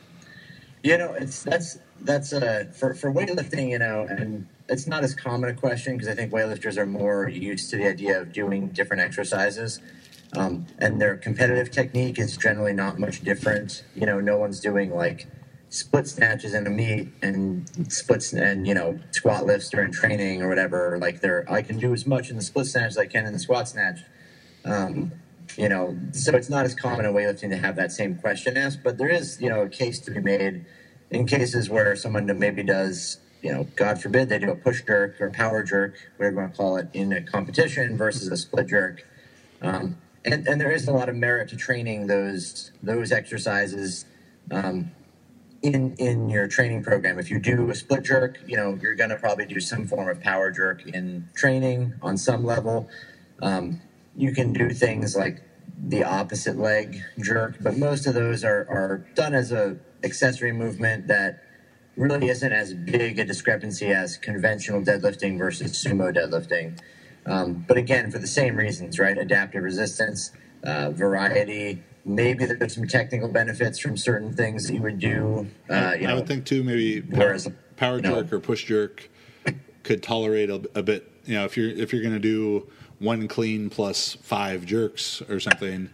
Speaker 2: You know, it's that's that's uh, for for weightlifting. You know, and it's not as common a question because I think weightlifters are more used to the idea of doing different exercises, um, and their competitive technique is generally not much different. You know, no one's doing like split snatches in a meet and splits and you know squat lifts during training or whatever. Like they're I can do as much in the split snatch as I can in the squat snatch. Um, You know, so it's not as common in weightlifting to have that same question asked, but there is, you know, a case to be made in cases where someone maybe does, you know, God forbid they do a push jerk or power jerk, whatever you want to call it, in a competition versus a split jerk. Um, and, and there is a lot of merit to training those those exercises um, in in your training program. If you do a split jerk, you know, you're going to probably do some form of power jerk in training on some level. Um, You can do things like the opposite leg jerk, but most of those are, are done as a accessory movement that really isn't as big a discrepancy as conventional deadlifting versus sumo deadlifting. Um, but again, for the same reasons, right? Adaptive resistance, uh, variety. Maybe there's some technical benefits from certain things that you would do. Uh, you
Speaker 1: I
Speaker 2: know,
Speaker 1: would think too. Maybe power,
Speaker 2: whereas,
Speaker 1: power
Speaker 2: you know,
Speaker 1: jerk or push jerk could tolerate a, a bit. You know, if you're if you're going to do one clean plus five jerks or something,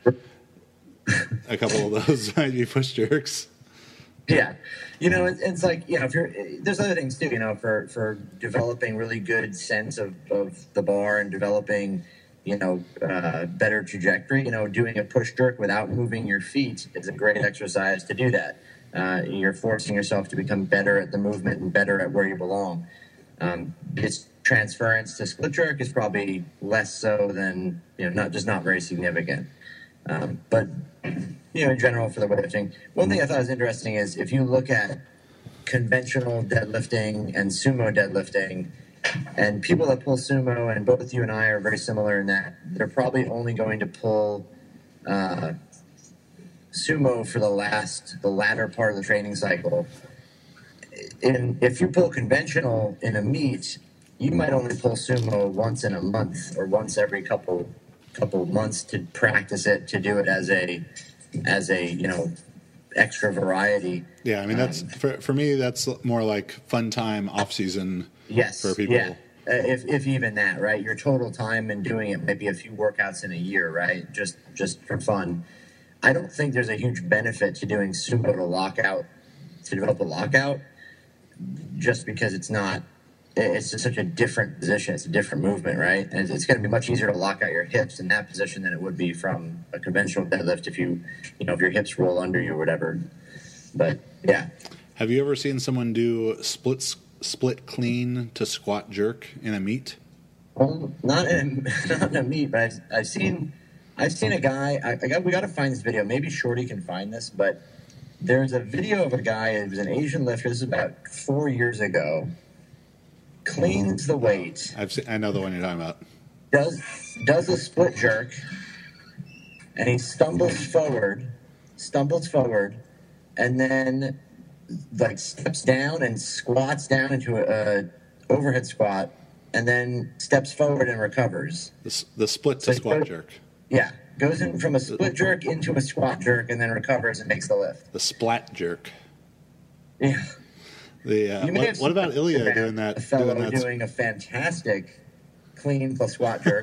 Speaker 1: a couple of those might be push jerks.
Speaker 2: Yeah. You know, it's, it's like, you know, if you're, there's other things too, you know, for, for developing really good sense of, of the bar and developing, you know, uh, better trajectory, you know, doing a push jerk without moving your feet is a great exercise to do that. Uh, you're forcing yourself to become better at the movement and better at where you belong. Um, it's transference to split jerk is probably less so than, you know, not just not very significant. Um, but, you know, in general for the weightlifting, one thing I thought was interesting is if you look at conventional deadlifting and sumo deadlifting, and people that pull sumo, and both you and I are very similar in that they're probably only going to pull uh, sumo for the last, the latter part of the training cycle. In, if you pull conventional in a meet, you might only pull sumo once in a month or once every couple couple months to practice it, to do it as a as a you know extra variety.
Speaker 1: Yeah, I mean that's um, for for me that's more like fun time off season.
Speaker 2: Yes,
Speaker 1: for people.
Speaker 2: Yeah, if if even that, right? Your total time in doing it might be a few workouts in a year, right? Just just for fun. I don't think there's a huge benefit to doing sumo to lockout to develop a lockout, just because it's not. It's just such a different position. It's a different movement, right? And it's, it's going to be much easier to lock out your hips in that position than it would be from a conventional deadlift if you, you know, if your hips roll under you or whatever. But yeah.
Speaker 1: Have you ever seen someone do split split clean to squat jerk in a meet?
Speaker 2: Well, not in not in a meet, but I've, I've seen I've seen a guy. I, I got we got to find this video. Maybe Shorty can find this, but there's a video of a guy. It was an Asian lifter. This is about four years ago. Cleans the weight.
Speaker 1: I've seen, I know the one you're talking about.
Speaker 2: Does does a split jerk, and he stumbles forward, stumbles forward, and then like steps down and squats down into a, a overhead squat, and then steps forward and recovers.
Speaker 1: The, the split to
Speaker 2: So
Speaker 1: squat
Speaker 2: goes-
Speaker 1: jerk.
Speaker 2: Yeah, goes in from a split jerk into a squat jerk, and then recovers and makes the lift.
Speaker 1: The splat jerk.
Speaker 2: Yeah.
Speaker 1: The uh,
Speaker 2: You may
Speaker 1: what,
Speaker 2: have
Speaker 1: what about
Speaker 2: seen
Speaker 1: Ilya
Speaker 2: Instagram,
Speaker 1: doing that?
Speaker 2: A fellow
Speaker 1: Doing
Speaker 2: doing,
Speaker 1: that?
Speaker 2: a fantastic clean plus squat jerk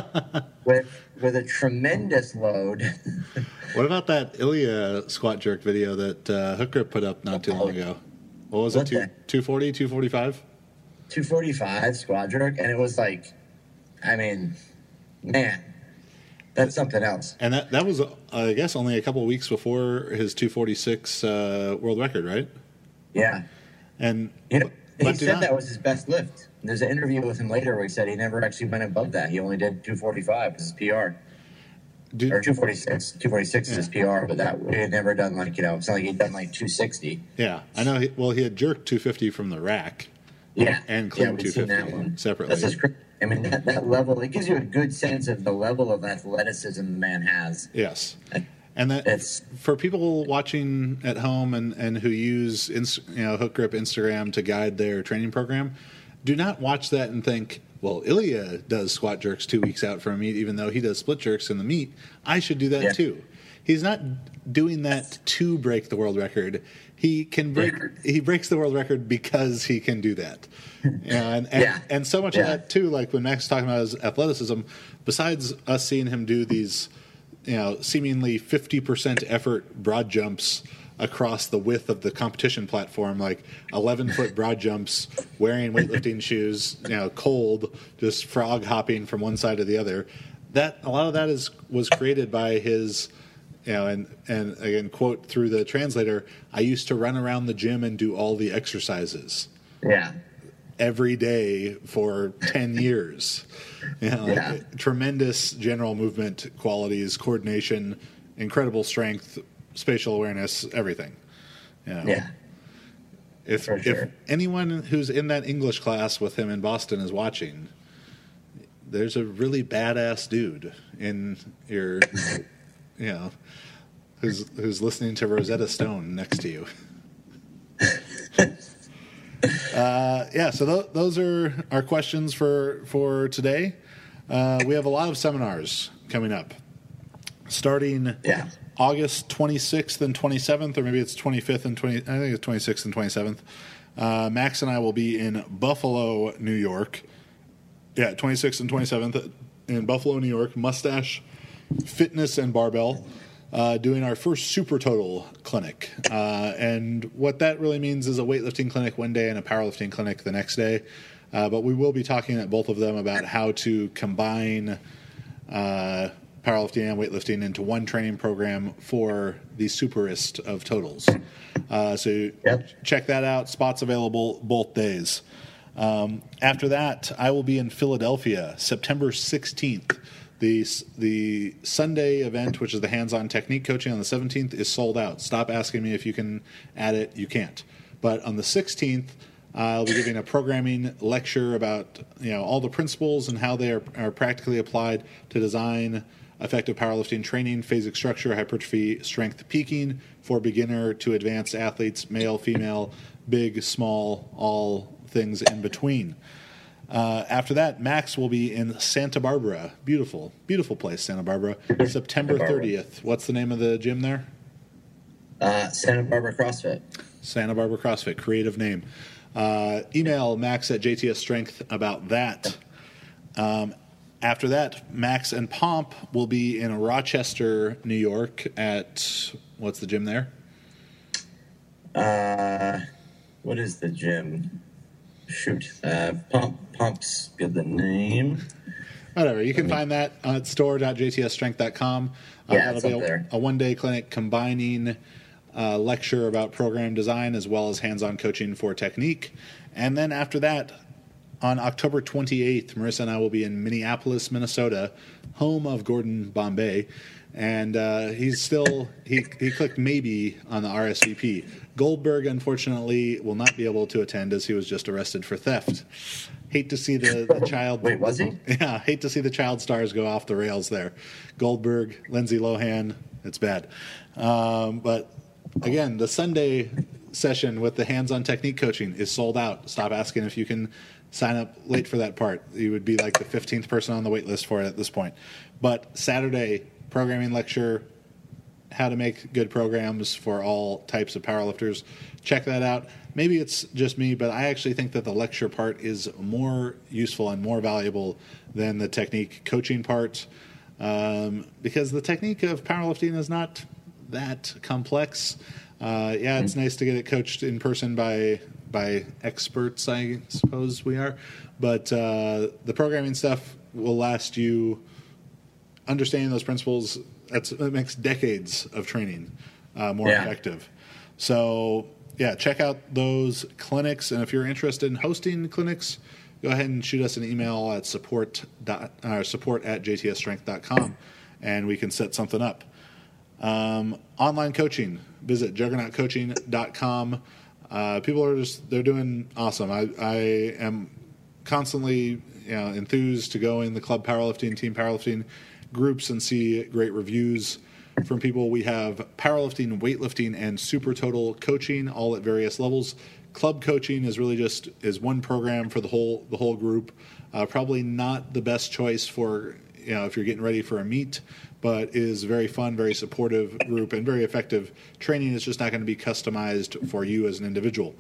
Speaker 2: with with a tremendous load.
Speaker 1: What about that Ilya squat jerk video that uh, Hook Grip put up not too long ago? What was
Speaker 2: What
Speaker 1: it?
Speaker 2: the-
Speaker 1: two forty, two forty-five?
Speaker 2: two forty-five squat jerk, and it was like, I mean, man, that's something else.
Speaker 1: And that, that was, uh, I guess, only a couple of weeks before his two forty-six uh, world record, right?
Speaker 2: Yeah.
Speaker 1: And
Speaker 2: You know, he
Speaker 1: but do
Speaker 2: said
Speaker 1: not-
Speaker 2: that was his best lift. There's an interview with him later where he said he never actually went above that. He only did two forty-five as his P R.
Speaker 1: do,
Speaker 2: Or two forty-six. two forty-six is his P R, but that he had never done like, you know, it's not like he'd done like two sixty.
Speaker 1: yeah, I know. He, well, he had jerked two fifty from the rack.
Speaker 2: Yeah.
Speaker 1: And
Speaker 2: yeah,
Speaker 1: clean
Speaker 2: we've seen that
Speaker 1: 250
Speaker 2: one.
Speaker 1: separately.
Speaker 2: That's just crazy. I mean, that, that level, it gives you a good sense of the level of athleticism the man has.
Speaker 1: Yes. And that
Speaker 2: It's
Speaker 1: for people watching at home and, and who use Inst- you know Hook Grip Instagram to guide their training program, do not watch that and think, well, Ilya does squat jerks two weeks out from a meet, even though he does split jerks in the meet. I should do that
Speaker 2: Yeah.
Speaker 1: too. He's not doing that to break the world record. He can break. He breaks the world record because he can do that. You know, and, and,
Speaker 2: Yeah.
Speaker 1: and so much of
Speaker 2: Yeah.
Speaker 1: that too, like when Max is talking about his athleticism, besides us seeing him do these, you know, seemingly fifty percent effort broad jumps across the width of the competition platform, like eleven foot broad jumps, wearing weightlifting shoes, you know, cold, just frog hopping from one side to the other. That a lot of that is was created by his, you know, and and again quote through the translator. I used to run around the gym and do all the exercises
Speaker 2: yeah.
Speaker 1: every day for ten years. You know, like,
Speaker 2: Yeah.
Speaker 1: tremendous general movement qualities, coordination, incredible strength, spatial awareness, everything. You know,
Speaker 2: Yeah.
Speaker 1: If,
Speaker 2: For sure.
Speaker 1: if anyone who's in that English class with him in Boston is watching, there's a really badass dude in your, you know, who's who's listening to Rosetta Stone next to you. Uh, yeah, so th- those are our questions for for today. Uh, we have a lot of seminars coming up, starting
Speaker 2: Yeah.
Speaker 1: August twenty-sixth and twenty-seventh, or maybe it's twenty-fifth and twenty. I think it's twenty-sixth and twenty-seventh. Uh, Max and I will be in Buffalo, New York. Yeah, twenty-sixth and twenty-seventh in Buffalo, New York. Mustache Fitness and Barbell. Uh, doing our first Super Total clinic. Uh, and what that really means is a weightlifting clinic one day and a powerlifting clinic the next day. Uh, but we will be talking at both of them about how to combine uh, powerlifting and weightlifting into one training program for the superest of totals. Uh, so
Speaker 2: Yep.
Speaker 1: check that out. Spots available both days. Um, after that, I will be in Philadelphia, September sixteenth. The the Sunday event, which is the hands-on technique coaching on the seventeenth, is sold out. Stop asking me if you can add it. You can't. But on the sixteenth, uh, I'll be giving a programming lecture about you know all the principles and how they are, are practically applied to design effective powerlifting training, phasic structure, hypertrophy, strength peaking for beginner to advanced athletes, male, female, big, small, all things in between. Uh, after that, Max will be in Santa Barbara. Beautiful, beautiful place, Santa Barbara. September thirtieth. What's the name of the gym there?
Speaker 2: Uh, Santa Barbara CrossFit.
Speaker 1: Santa Barbara CrossFit. Creative name. Uh, email Max at J T S Strength about that. Um, after that, Max and Pomp will be in Rochester, New York at, what's the gym there?
Speaker 3: Uh, what is the gym? Shoot. Uh, Pomp, Pomp's good the name.
Speaker 1: Whatever. You can find that at store dot j t s strength dot com. Uh,
Speaker 2: Yeah,
Speaker 1: that'll
Speaker 2: it's
Speaker 1: be
Speaker 2: up
Speaker 1: a,
Speaker 2: there.
Speaker 1: a one-day clinic combining uh, lecture about program design as well as hands-on coaching for technique. And then after that, on October twenty-eighth, Marissa and I will be in Minneapolis, Minnesota, home of Gordon Bombay. And uh, he's still, he, he clicked maybe on the R S V P. Goldberg, unfortunately, will not be able to attend as he was just arrested for theft. Hate to see the, the child.
Speaker 3: Wait, was he?
Speaker 1: Yeah, hate to see the child stars go off the rails there. Goldberg, Lindsay Lohan, it's bad. Um, but again, the Sunday session with the hands-on technique coaching is sold out. Stop asking if you can sign up late for that part. You would be like the fifteenth person on the wait list for it at this point. But Saturday, programming lecture, how to make good programs for all types of powerlifters. Check that out. Maybe it's just me, but I actually think that the lecture part is more useful and more valuable than the technique coaching part, um, because the technique of powerlifting is not that complex. Uh, yeah, it's nice to get it coached in person by by experts, I suppose we are, but uh, the programming stuff will last you. Understanding those principles, that's, that makes decades of training uh, more
Speaker 3: Yeah.
Speaker 1: effective. So, yeah, check out those clinics. And if you're interested in hosting clinics, go ahead and shoot us an email at support, dot, uh, support at j t s strength dot com, and we can set something up. Um, online coaching, visit juggernaut coaching dot com. Uh, people are just, they're doing awesome. I, I am constantly you know, enthused to go in the club powerlifting, team powerlifting groups and see great reviews from people. We have powerlifting, weightlifting, and super total coaching all at various levels. Club coaching is really just is one program for the whole the whole group. Uh, probably not the best choice for you know if you're getting ready for a meet, but is very fun, very supportive group, and very effective. Training is just not going to be customized for you as an individual.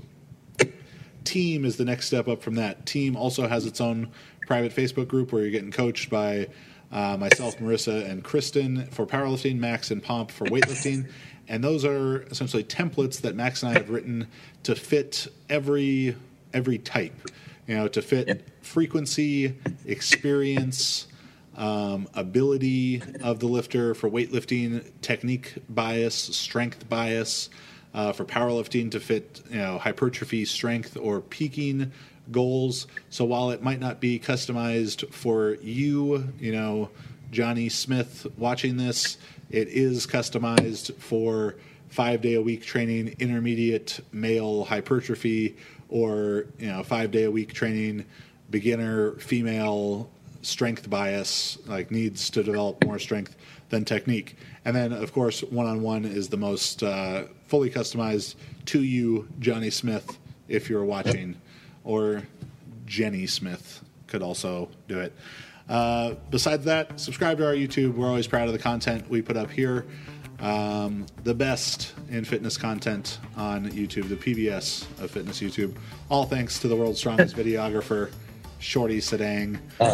Speaker 1: Team is the next step up from that. Team also has its own private Facebook group where you're getting coached by uh, myself, Marissa, and Kristen for powerlifting, Max and Pomp for weightlifting. And those are essentially templates that Max and I have written to fit every every type, you know, to fit
Speaker 3: Yep.
Speaker 1: frequency, experience, um, ability of the lifter for weightlifting, technique bias, strength bias, uh, for powerlifting to fit, you know, hypertrophy, strength, or peaking goals. So while it might not be customized for you, you know, Johnny Smith watching this, it is customized for five-day-a-week training, intermediate male hypertrophy, or you know, five-day-a-week training, beginner female strength bias, like needs to develop more strength than technique. And then, of course, one-on-one is the most uh, fully customized to you, Johnny Smith, if you're watching, or Jenny Smith could also do it. Uh, besides that, subscribe to our YouTube. We're always proud of the content we put up here. Um, the best in fitness content on YouTube, the P B S of fitness YouTube. All thanks to the world's strongest videographer, Shorty Sedang.
Speaker 3: Uh,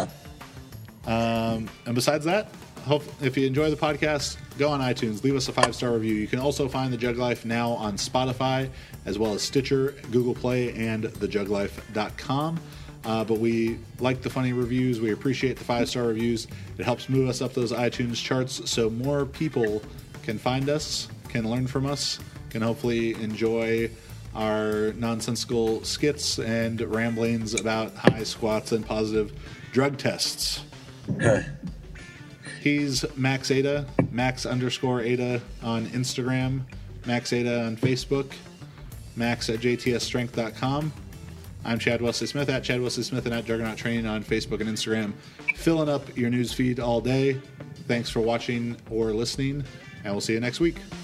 Speaker 1: Um, and besides that, hope if you enjoy the podcast, go on iTunes, leave us a five-star review. You can also find The Jug Life now on Spotify, as well as Stitcher, Google Play, and the jug life dot com. Uh, but we like the funny reviews. We appreciate the five-star reviews. It helps move us up those iTunes charts so more people can find us, can learn from us, can hopefully enjoy our nonsensical skits and ramblings about high squats and positive drug tests. He's Max Ada, Max underscore Ada on Instagram, Max Ada on Facebook, Max at j t s strength dot com. I'm Chad Wesley Smith at Chad Wesley Smith and at Juggernaut Training on Facebook and Instagram, filling up your news feed all day. Thanks for watching or listening, and we'll see you next week.